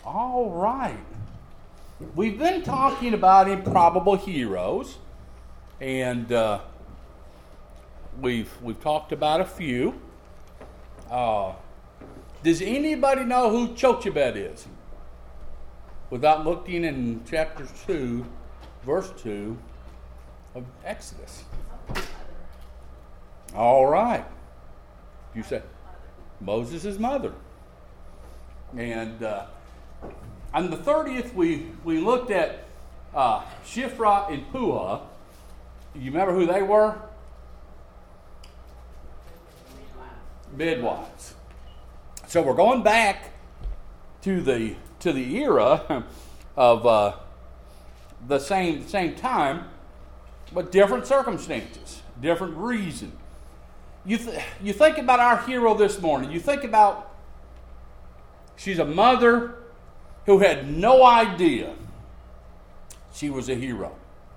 All right. We've been talking about improbable heroes, and we've talked about a few. Does anybody know who Jochebed is? Without looking in chapter 2, verse 2 of Exodus. All right. You said Moses' mother. And on the 30th, we looked at Shiphrah and Puah. You remember who they were? Midwives. So we're going back to the era of the same time, but different circumstances, different reason. You think about our hero this morning. You think about she's a mother who had no idea she was a hero.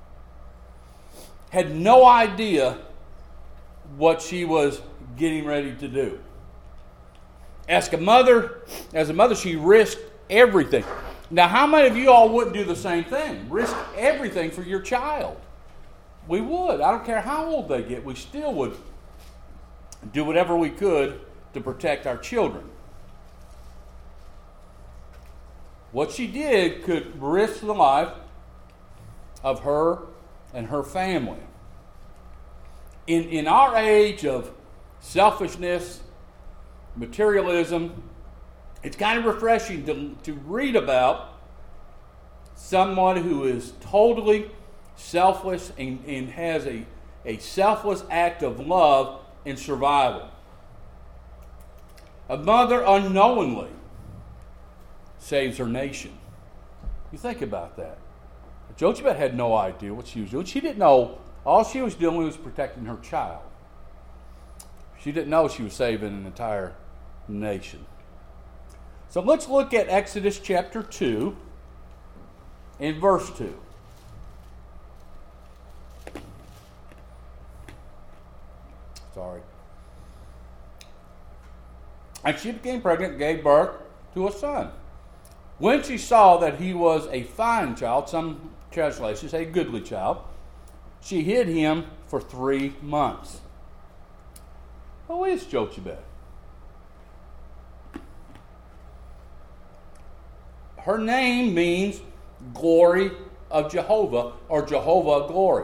Had no idea what she was getting ready to do. As a mother, she risked everything. Now, how many of you all wouldn't do the same thing? Risk everything for your child. We would. I don't care how old they get. We still would do whatever we could to protect our children. What she did could risk the life of her and her family. In our age of selfishness, materialism, it's kind of refreshing to read about someone who is totally selfless and has a selfless act of love and survival. A mother unknowingly saves her nation. You think about that. Jochebed had no idea what she was doing. She didn't know. All she was doing was protecting her child. She didn't know she was saving an entire nation. So let's look at Exodus chapter 2 and verse 2. Sorry. And she became pregnant and gave birth to a son. When she saw that he was a fine child, some translations say a goodly child, she hid him for 3 months. Who is Jochebed? Her name means glory of Jehovah, or Jehovah glory.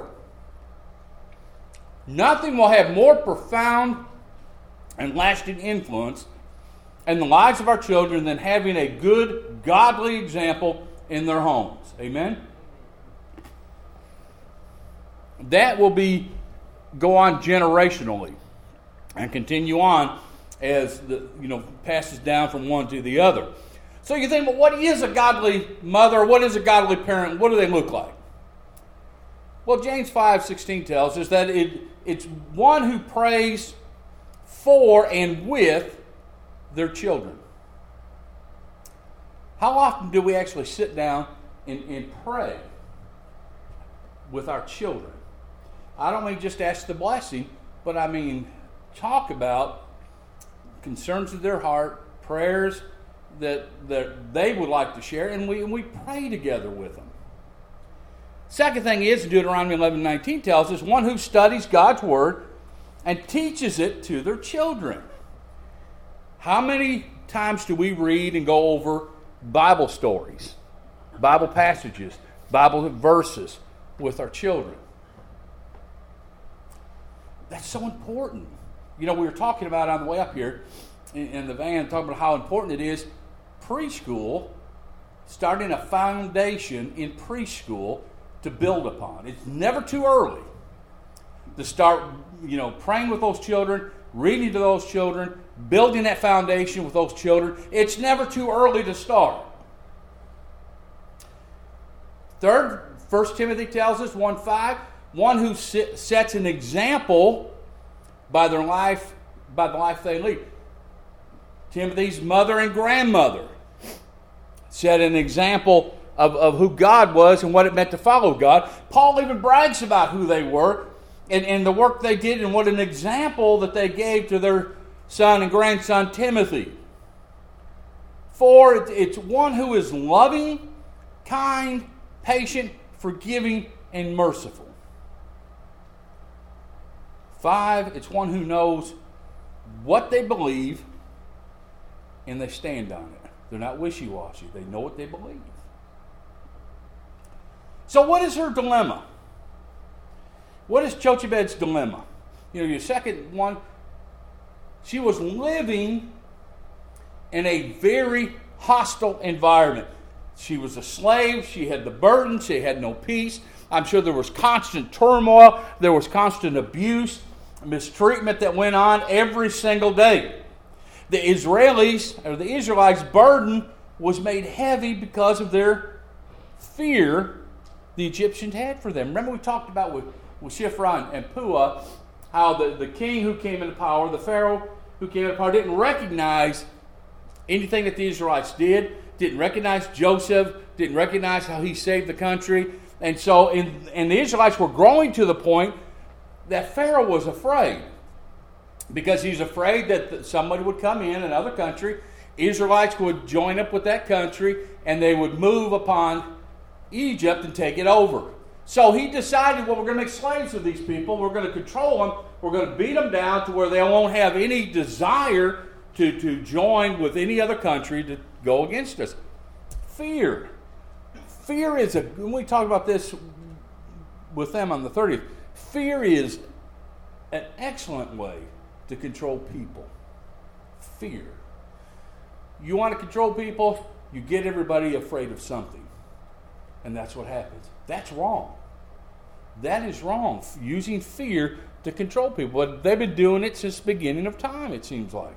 Nothing will have more profound and lasting influence in the lives of our children than having a good, godly example in their homes. Amen? That will go on generationally and continue on as passes down from one to the other. So you think, well, what is a godly mother? What is a godly parent? What do they look like? Well, James 5:16 tells us that it's one who prays for and with their children. How often do we actually sit down and pray with our children? I don't mean just ask the blessing, but I mean talk about concerns of their heart, prayers that they would like to share, and we pray together with them. Second thing is, Deuteronomy 11:19 tells us, one who studies God's Word and teaches it to their children. How many times do we read and go over Bible stories, Bible passages, Bible verses with our children? That's so important. We were talking about on the way up here in the van, talking about how important it is preschool, starting a foundation in preschool to build upon. It's never too early to start, praying with those children, reading to those children, building that foundation with those children. It's never too early to start. Third, 1 Timothy tells us, 1:5, one who sets an example by the life they lead. Timothy's mother and grandmother set an example of who God was and what it meant to follow God. Paul even brags about who they were and the work they did and what an example that they gave to their son and grandson Timothy. For it's one who is loving, kind, patient, forgiving, and merciful. 5, it's one who knows what they believe and they stand on it. They're not wishy-washy. They know what they believe. So what is her dilemma? What is Jochebed's dilemma? Your second one, she was living in a very hostile environment. She was a slave. She had the burden. She had no peace. I'm sure there was constant turmoil. There was constant abuse, mistreatment that went on every single day. The Israelites' burden was made heavy because of their fear the Egyptians had for them. Remember we talked about with Shiphrah and Puah how the king who came into power, the Pharaoh who came into power, didn't recognize anything that the Israelites didn't recognize Joseph, didn't recognize how he saved the country. And so and the Israelites were growing to the point that Pharaoh was afraid. Because he's afraid that somebody would come in another country, Israelites would join up with that country, and they would move upon Egypt and take it over. So he decided, well, we're going to make slaves of these people. We're going to control them. We're going to beat them down to where they won't have any desire to join with any other country to go against us. Fear. Fear is when we talk about this with them on the 30th, fear is an excellent way to control people. Fear. You want to control people, you get everybody afraid of something. And that's what happens. That's wrong. That is wrong, using fear to control people. But they've been doing it since the beginning of time, it seems like.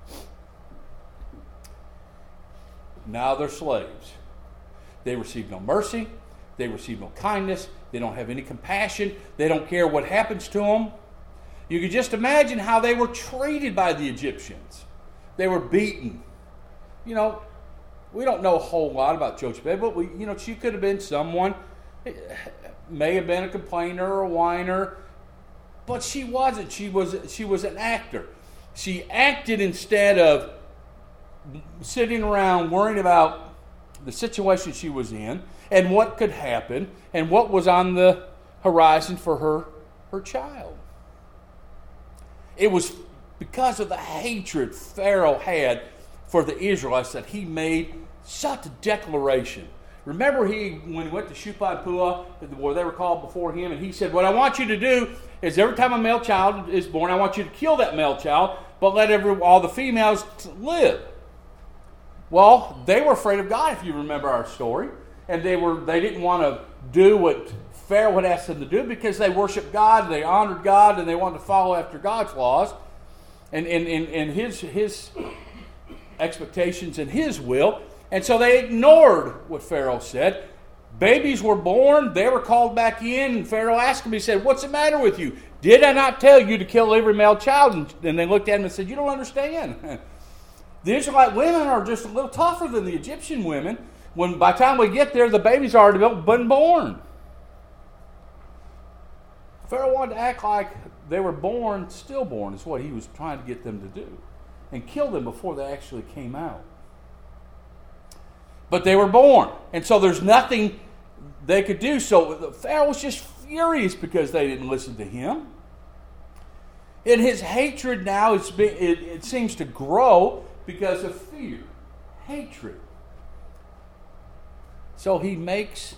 Now they're slaves. They receive no mercy. They receive no kindness. They don't have any compassion. They don't care what happens to them. You can just imagine how they were treated by the Egyptians. They were beaten. We don't know a whole lot about Jochebed, but she could have been someone, may have been a complainer or a whiner, but she wasn't. She was an actor. She acted instead of sitting around worrying about the situation she was in and what could happen and what was on the horizon for her child. It was because of the hatred Pharaoh had for the Israelites that he made such a declaration. Remember when he went to Shupah and Puah, where they were called before him, and he said, what I want you to do is every time a male child is born, I want you to kill that male child, but let all the females live. Well, they were afraid of God, if you remember our story, and they didn't want to do what Pharaoh had asked them to do because they worshiped God, they honored God, and they wanted to follow after God's laws and his expectations and his will. And so they ignored what Pharaoh said. Babies were born, they were called back in, and Pharaoh asked them, he said, what's the matter with you? Did I not tell you to kill every male child? And they looked at him and said, you don't understand. The Israelite women are just a little tougher than the Egyptian women. When by the time we get there, the baby's already been born. Pharaoh wanted to act like they were stillborn is what he was trying to get them to do. And kill them before they actually came out. But they were born. And so there's nothing they could do. So Pharaoh was just furious because they didn't listen to him. And his hatred now, it seems to grow because of fear. Hatred. So he makes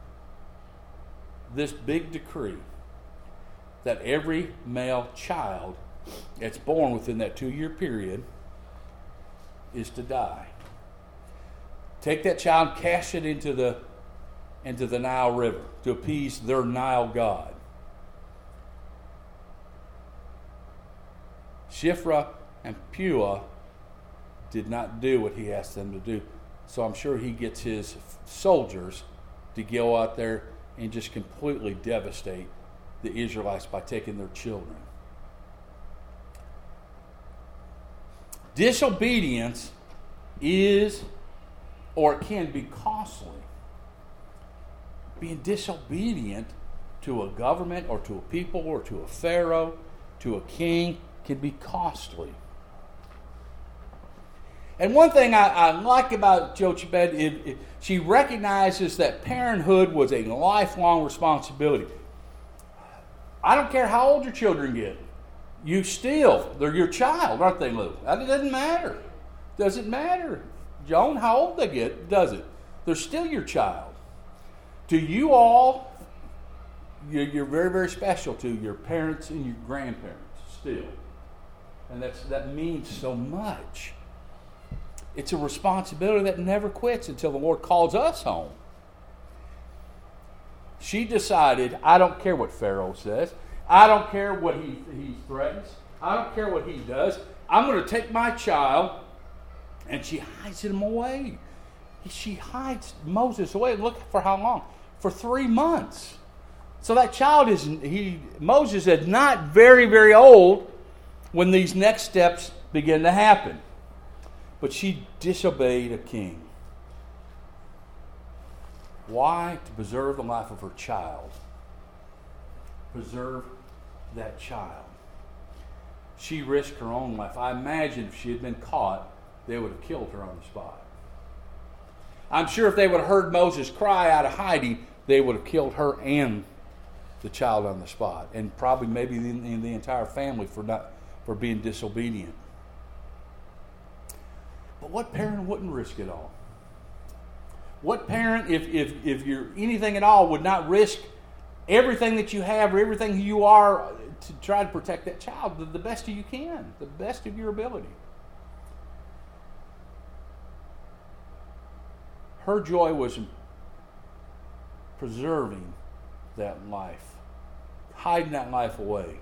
this big decree that every male child that's born within that 2-year period is to die. Take that child, cast it into the Nile River to appease their Nile god. Shiphrah and Puah did not do what he asked them to do. So I'm sure he gets his soldiers to go out there and just completely devastate the Israelites by taking their children. Disobedience is, or it can be, costly. Being disobedient to a government or to a people or to a pharaoh, to a king, can be costly. And one thing I like about Jochebed, she recognizes that parenthood was a lifelong responsibility. I don't care how old your children get. They're your child, aren't they, Lou? It doesn't matter. Doesn't matter, Joan, how old they get, does it? They're still your child. To you all, you're very, very special to your parents and your grandparents still. And that means so much. It's a responsibility that never quits until the Lord calls us home. She decided, I don't care what Pharaoh says. I don't care what he threatens. I don't care what he does. I'm going to take my child. And she hides him away. She hides Moses away. Look for how long? For 3 months. So that child Moses is not very, very old when these next steps begin to happen. But she disobeyed a king. Why? To preserve the life of her child. Preserve that child. She risked her own life. I imagine if she had been caught, they would have killed her on the spot. I'm sure if they would have heard Moses cry out of hiding, they would have killed her and the child on the spot, and probably maybe the entire family for being disobedient. But what parent wouldn't risk it all? What parent, if you're anything at all, would not risk everything that you have or everything you are to try to protect that child the best you can, the best of your ability? Her joy was in preserving that life, hiding that life away.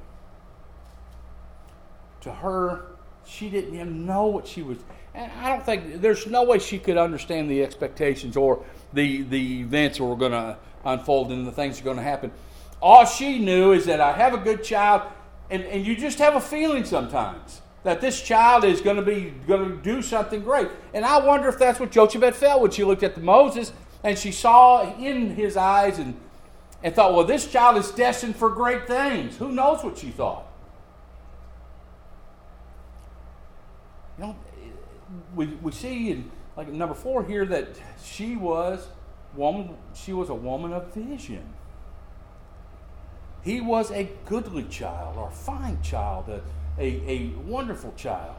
To her, she didn't even know what she was. And I don't think, there's no way she could understand the expectations or the events that were going to unfold and the things that are going to happen. All she knew is that I have a good child, and you just have a feeling sometimes that this child is going to do something great. And I wonder if that's what Jochebed felt when she looked at Moses and she saw in his eyes and thought, well, this child is destined for great things. Who knows what she thought? You know, we see in like number 4 here that she was a woman of vision. He was a goodly child, or a fine child, a wonderful child.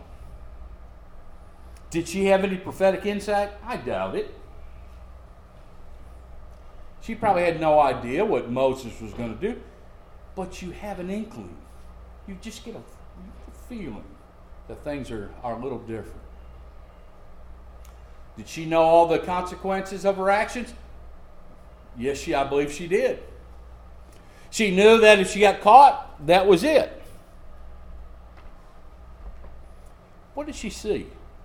Did she have any prophetic insight? I doubt it. She probably had no idea what Moses was going to do, but you have an inkling. You just get a feeling that things are a little different. Did she know all the consequences of her actions? Yes, I believe she did. She knew that if she got caught, that was it. What did she see?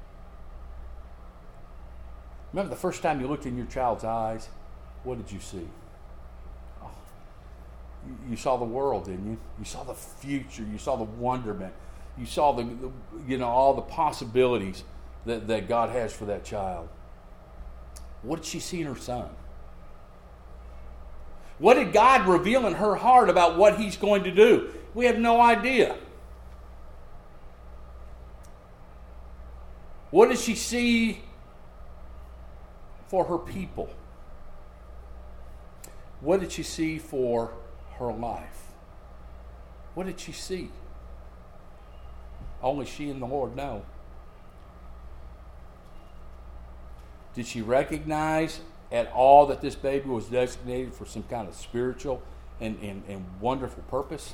Remember the first time you looked in your child's eyes? What did you see? Oh, you saw the world, didn't you? You saw the future. You saw the wonderment. You saw all the possibilities that God has for that child. What did she see in her son? What did God reveal in her heart about what He's going to do? We have no idea. What did she see for her people? What did she see for her life? What did she see? Only she and the Lord know. Did she recognize at all that this baby was designated for some kind of spiritual and wonderful purpose?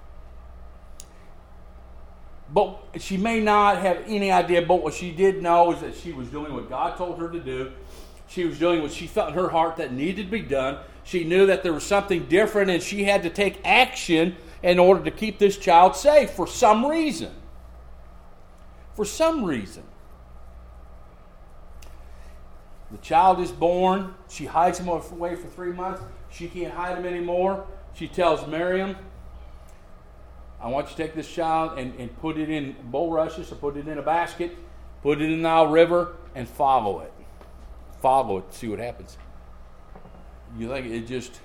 But she may not have any idea, but what she did know is that she was doing what God told her to do. She was doing what she felt in her heart that needed to be done. She knew that there was something different and she had to take action in order to keep this child safe for some reason. For some reason. The child is born. She hides him away for 3 months. She can't hide him anymore. She tells Miriam, I want you to take this child and put it in bulrushes, or put it in a basket, put it in the Nile River, and follow it. Follow it, see what happens. You think it just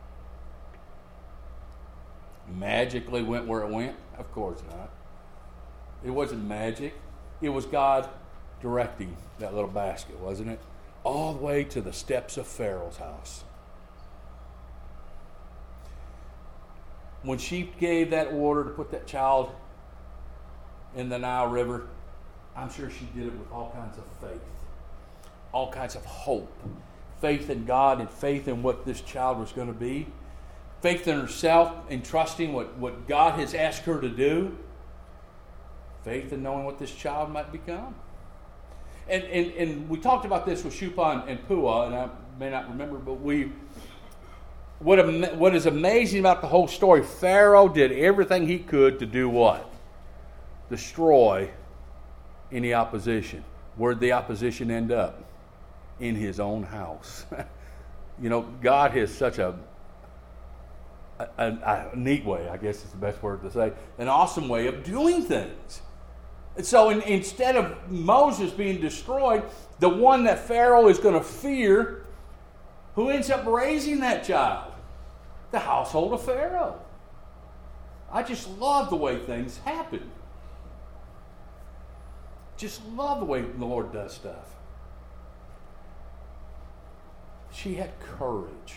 magically went where it went? Of course not. It wasn't magic. It was God directing that little basket, wasn't it? All the way to the steps of Pharaoh's house. When she gave that order to put that child in the Nile River, I'm sure she did it with all kinds of faith, all kinds of hope. Faith in God and faith in what this child was going to be. Faith in herself and trusting what God has asked her to do. Faith in knowing what this child might become. And we talked about this with Shuppan and Puah, and I may not remember, but what is amazing about the whole story, Pharaoh did everything he could to do what? Destroy any opposition. Where'd the opposition end up? In his own house. God has such a neat way, I guess is the best word to say, an awesome way of doing things. And so instead of Moses being destroyed, the one that Pharaoh is going to fear, who ends up raising that child? The household of Pharaoh. I just love the way things happen. Just love the way the Lord does stuff. She had courage.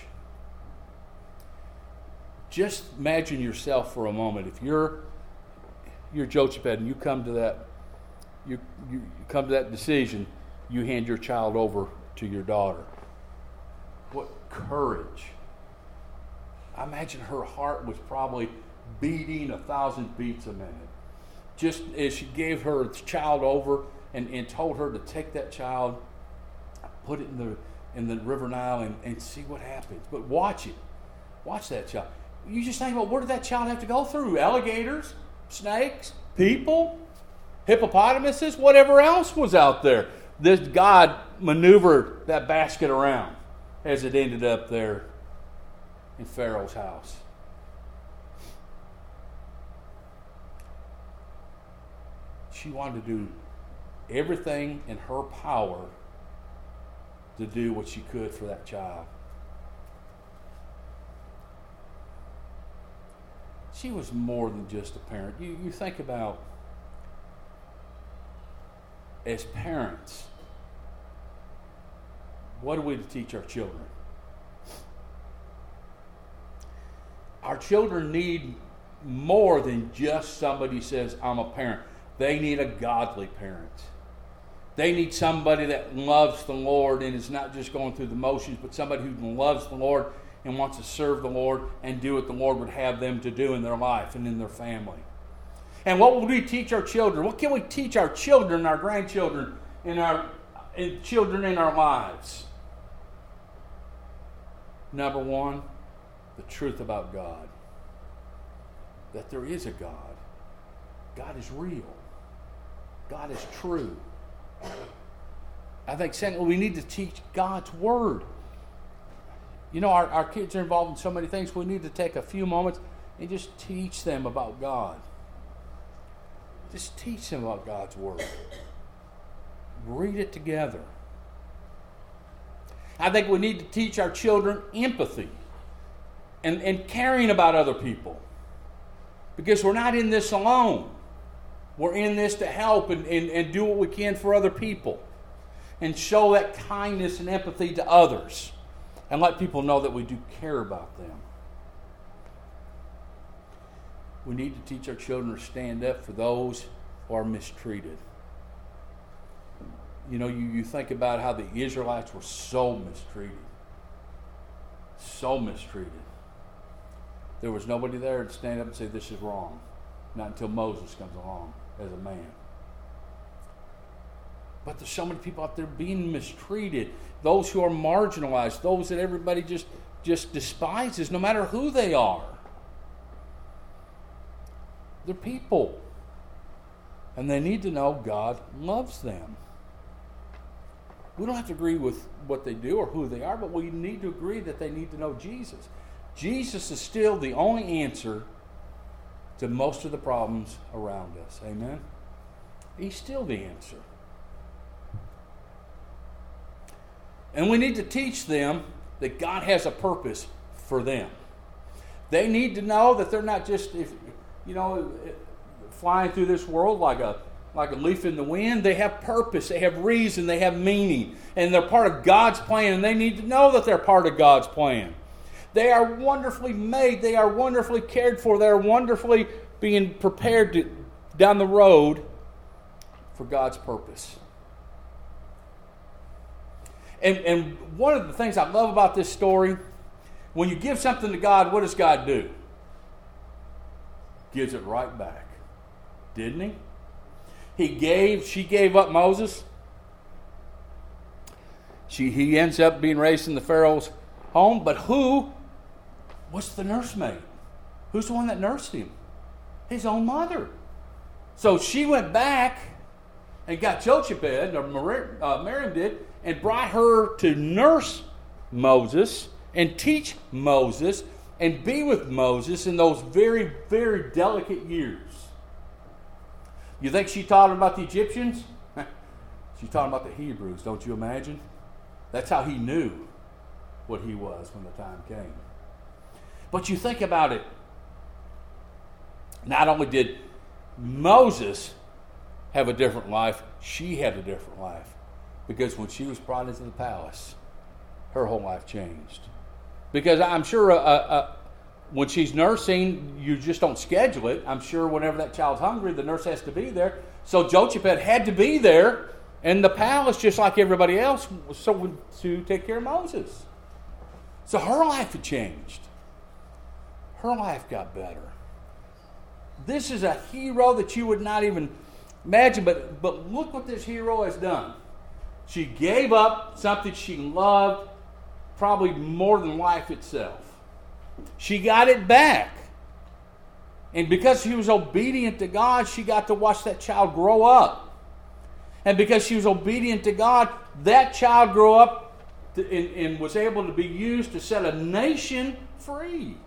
Just imagine yourself for a moment. If you're Jochebed and you come to that, you come to that decision, you hand your child over to your daughter. What courage! I imagine her heart was probably beating 1,000 beats a minute. Just as she gave her child over and told her to take that child, put it in the River Nile and see what happens. But watch it. Watch that child. You just think about, what did that child have to go through? Alligators, snakes, people, hippopotamuses, whatever else was out there. This God maneuvered that basket around as it ended up there in Pharaoh's house. She wanted to do everything in her power to do what she could for that child. She was more than just a parent. You think about, as parents, what are we to teach our children? Our children need more than just somebody says, I'm a parent. They need a godly parent. They need somebody that loves the Lord and is not just going through the motions, but somebody who loves the Lord and wants to serve the Lord and do what the Lord would have them to do in their life and in their family. And what would we teach our children? What can we teach our children, our grandchildren, and children in our lives? Number one, the truth about God. That there is a God. God is real. God is true. I think secondly, we need to teach God's Word. Our kids are involved in so many things. We need to take a few moments and just teach them about God. Just teach them about God's Word. Read it together. I think we need to teach our children empathy and caring about other people. Because we're not in this alone. We're in this to help and do what we can for other people. And show that kindness and empathy to others. And let people know that we do care about them. We need to teach our children to stand up for those who are mistreated. You think about how the Israelites were so mistreated. So mistreated. There was nobody there to stand up and say, this is wrong. Not until Moses comes along as a man. But there's so many people out there being mistreated. Those who are marginalized. Those that everybody just despises, no matter who they are. They're people. And they need to know God loves them. We don't have to agree with what they do or who they are, but we need to agree that they need to know Jesus. Jesus is still the only answer to most of the problems around us. Amen? He's still the answer. And we need to teach them that God has a purpose for them. They need to know that they're not just, flying through this world like like a leaf in the wind. They have purpose, they have reason, they have meaning, and they're part of God's plan, and they need to know that they're part of God's plan. They are wonderfully made, they are wonderfully cared for, they are wonderfully being prepared down the road for God's purpose. And one of the things I love about this story, when you give something to God, what does God do? Gives it right back. Didn't he? She gave up Moses. He ends up being raised in the Pharaoh's home. But what's the nursemaid? Who's the one that nursed him? His own mother. So she went back and got Jochebed, or Miriam did, and brought her to nurse Moses and teach Moses and be with Moses in those very, very delicate years. You think she taught him about the Egyptians? She taught him about the Hebrews, don't you imagine? That's how he knew what he was when the time came. But you think about it. Not only did Moses have a different life, she had a different life. Because when she was brought into the palace, her whole life changed. Because I'm sure when she's nursing, you just don't schedule it. I'm sure whenever that child's hungry, the nurse has to be there. So Jochebed had to be there in the palace just like everybody else to take care of Moses. So her life had changed. Her life got better. This is a hero that you would not even imagine, but look what this hero has done. She gave up something she loved, probably more than life itself. She got it back. And because she was obedient to God, she got to watch that child grow up. And because she was obedient to God, that child grew up and was able to be used to set a nation free.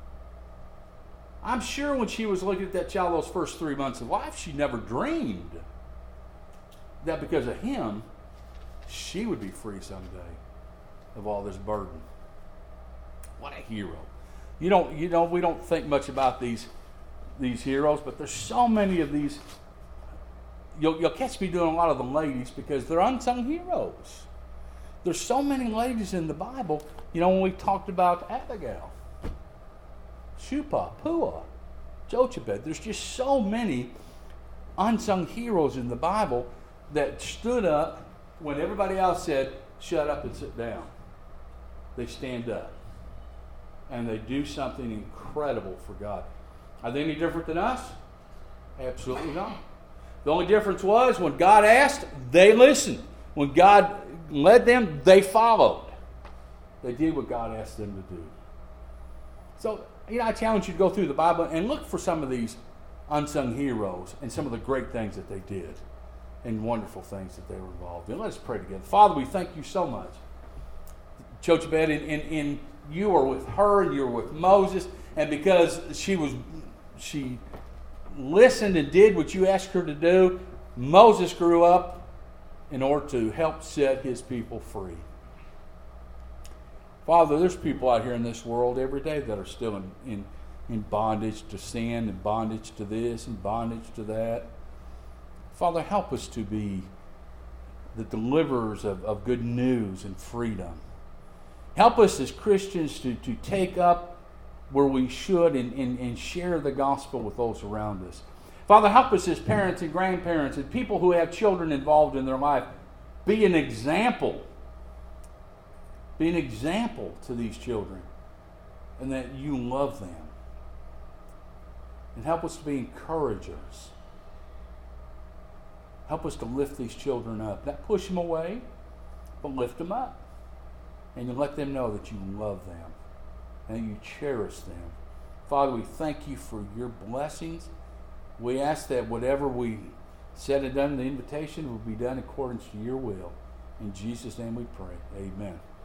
I'm sure when she was looking at that child those first 3 months of life, she never dreamed that because of him, she would be free someday of all this burden. What a hero. We don't think much about these heroes, but there's so many of these. You'll catch me doing a lot of the ladies because they're unsung heroes. There's so many ladies in the Bible. When we talked about Abigail, Shupah, Puah, Jochebed, there's just so many unsung heroes in the Bible that stood up when everybody else said, shut up and sit down. They stand up. And they do something incredible for God. Are they any different than us? Absolutely not. The only difference was when God asked, they listened. When God led them, they followed. They did what God asked them to do. So, I challenge you to go through the Bible and look for some of these unsung heroes and some of the great things that they did and wonderful things that they were involved in. Let's pray together. Father, we thank you so much. Jochebed, and you were with her, and you were with Moses, and because she listened and did what you asked her to do, Moses grew up in order to help set his people free. Father, there's people out here in this world every day that are still in bondage to sin, and bondage to this, and bondage to that. Father, help us to be the deliverers of good news and freedom. Help us as Christians to take up where we should and share the gospel with those around us. Father, help us as parents and grandparents and people who have children involved in their life. Be an example. Be an example to these children, and that you love them. And help us to be encouragers. Help us to lift these children up. Not push them away, but lift them up. And you let them know that you love them and that you cherish them. Father, we thank you for your blessings. We ask that whatever we said and done in the invitation will be done according to your will. In Jesus' name we pray. Amen.